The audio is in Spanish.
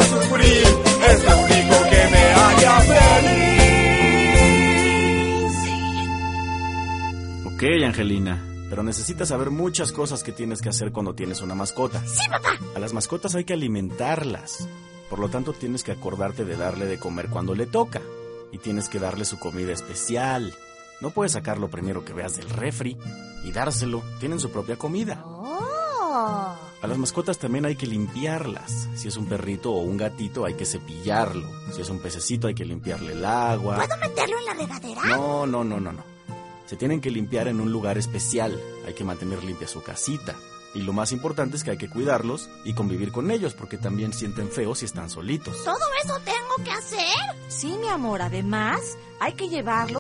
sufrir, es lo único que me haría feliz. Ok, Angelina, pero necesitas saber muchas cosas que tienes que hacer cuando tienes una mascota. Sí, papá. A las mascotas hay que alimentarlas. Por lo tanto, tienes que acordarte de darle de comer cuando le toca. Y tienes que darle su comida especial. No puedes sacar lo primero que veas del refri y dárselo. Tienen su propia comida. Oh. A las mascotas también hay que limpiarlas. Si es un perrito o un gatito, hay que cepillarlo. Si es un pececito, hay que limpiarle el agua. ¿Puedo meterlo en la regadera? No. Se tienen que limpiar en un lugar especial. Hay que mantener limpia su casita. Y lo más importante es que hay que cuidarlos y convivir con ellos, porque también sienten feo si están solitos. ¿Todo eso tengo que hacer? Sí, mi amor, además hay que llevarlo